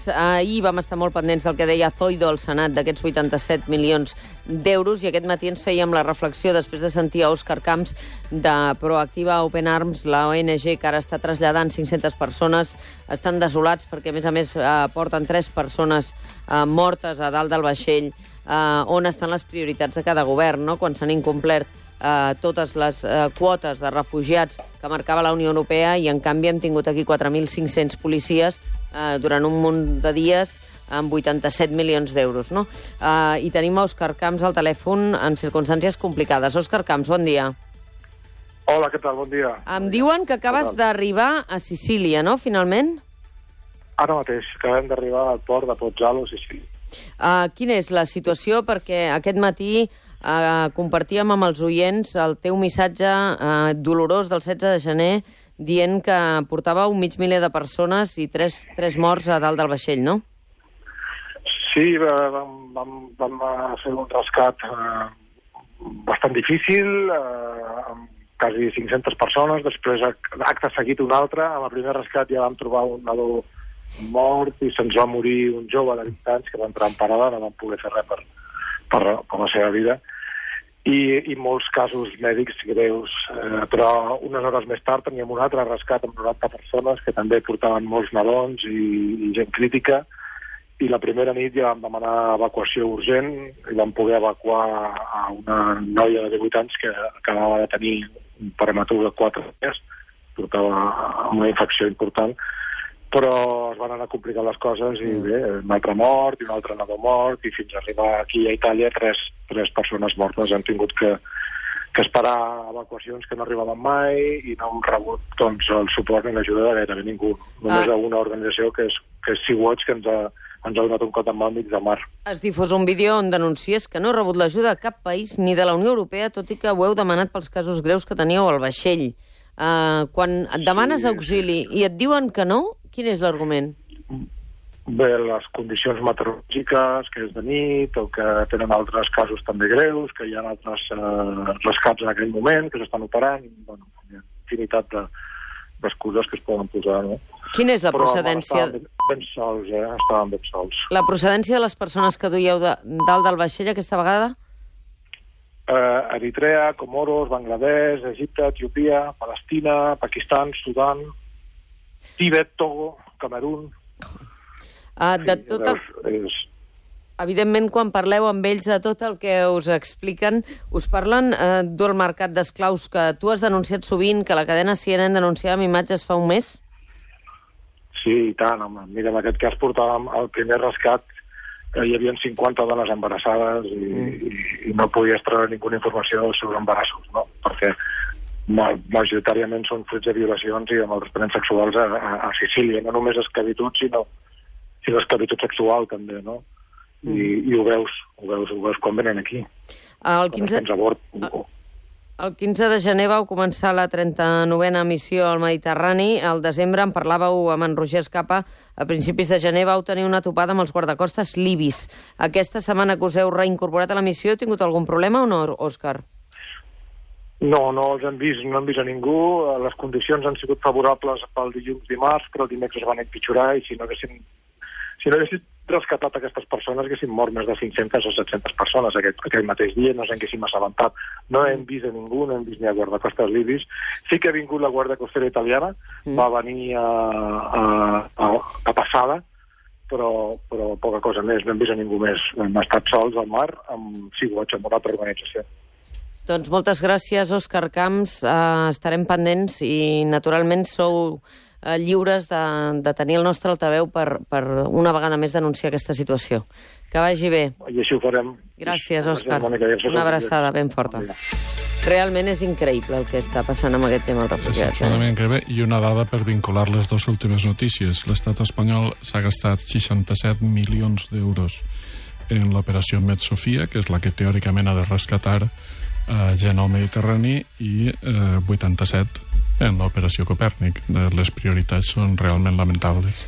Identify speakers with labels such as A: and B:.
A: ahir vam estar molt pendents del que deia Zoido al Senat d'aquests 87 milions d'euros i aquest matí ens fèiem la reflexió després de sentir a Òscar Camps de Proactiva Open Arms, la ONG que ara està traslladant 500 persones. Estan desolats perquè, a més, porten 3 persones mortes a dalt del vaixell. On estan les prioritats de cada govern, no? Quan s'han incomplert totes les quotes de refugiats que marcava la Unió Europea i, en canvi, hem tingut aquí 4.500 policies durant un munt de dies amb 87 milions d'euros, no? I tenim a Òscar Camps al telèfon en circumstàncies complicades. Òscar Camps, bon dia.
B: Hola, què tal? Bon dia.
A: Em diuen que acabes d'arribar a Sicília, no?, finalment?
B: Ara mateix, acabem d'arribar al port de Pozzallo, Sicília.
A: Quina és la situació? Perquè aquest matí compartíem amb els oients el teu missatge dolorós del 16 de gener dient que portava 1.500.000 de persones i 3 morts a dalt del vaixell, no?
B: Sí, vam fer un rescat bastant difícil, amb quasi 500 persones, després acte seguit un altre. Amb el primer rescat ja vam trobar un nadó mort i se'ns va morir un jove de 20 anys que va entrar en parada, no vam poder fer res per la seva vida. I molts casos mèdics greus, però unes hores més tard teníem un altre rescat amb 90 persones que també portaven molts nadons i gent crítica, i la primera nit ja vam demanar evacuació urgent i vam poder evacuar a una noia de 18 anys que acabava de tenir un prematur de 4 dies, portava una infecció important, però es van anar complicant les coses i bé, un altre mort i un altre nadó mort, i fins a arribar aquí a Itàlia 3 persones mortes. Hem tingut que esperar evacuacions que no arribaven mai i no hem rebut el suport ni l'ajuda de gairebé ningú. Només una organització que és Sea-Watch, que ens ha donat un cop en mà al mig del mar.
A: Es difosa un vídeo on denuncies que no heu rebut l'ajuda de cap país ni de la Unió Europea, tot i que ho heu demanat pels casos greus que teníeu al vaixell. Quan et demanes auxili i et diuen que no, quin és l'argument?
B: Bé, les condicions meteorològiques, que és de nit, o que tenen altres casos també greus, que hi ha altres rescats en aquell moment, que s'estan operant, bueno, hi ha infinitat d'excuses que es poden posar, no?
A: Quina és la procedència?
B: Però ben sols, estaven ben sols.
A: La procedència de les persones que duieu dalt del vaixell aquesta vegada?
B: Eritrea, Comoros, Bangladesh, Egipte, Etiòpia, Palestina, Pakistan, Sudan, Tibet, Togo, Camerún.
A: Evidentment, quan parleu amb ells de tot el que us expliquen, us parlen del mercat d'esclaus que tu has denunciat sovint, que la cadena CNN denunciava amb imatges fa un mes?
B: Sí, i tant, home. Mira, en aquest cas portàvem el primer rescat, hi havia 50 dones embarassades i no podies treure ninguna informació dels seus embarassos, no? Perquè majoritàriament són fruits de violacions i de maltractaments sexuals a Sicília. No només esclavitud, sinó esclavitud sexual també, no? I ho veus quan venen aquí.
A: El 15 de gener vau començar la 39a missió al Mediterrani. Al desembre en parlàveu amb en Roger Escapa. A principis de gener vau tenir una topada amb els guardacostes libis. Aquesta setmana que us heu reincorporat a la missió, heu tingut algun problema o no, Òscar?
B: No els hem vist, no hem vist a ningú. Les condicions han sigut favorables pel dilluns dimarts, però el dimecres van empitjorar i si no haguessin rescatat aquestes persones haguessin mort més de 500 o 700 persones aquell mateix dia, no ens haguéssim assabentat. No hem vist a ningú, no hem vist ni a guardacostes libis. Sí que ha vingut la Guàrdia Costera italiana, va venir a passada, però poca cosa més, no hem vist a ningú més. Hem estat sols al mar amb Sea-Watch, amb una altra organització.
A: Doncs moltes gràcies, Òscar Camps. Estarem pendents i, naturalment, sou lliures de tenir el nostre altaveu per una vegada més denunciar aquesta situació. Que vagi bé.
B: I així ho farem.
A: Gràcies, Òscar. Una abraçada ben forta. Realment és increïble el que està passant amb aquest tema dels refugiats.
C: És absolutament increïble. I una dada per vincular les dues últimes notícies. L'estat espanyol s'ha gastat 67 milions d'euros en l'operació Med Sofia, que és la que teòricament ha de rescatar gent al Mediterrani, i 87 en l'operació Copèrnic. Les prioritats són realment lamentables.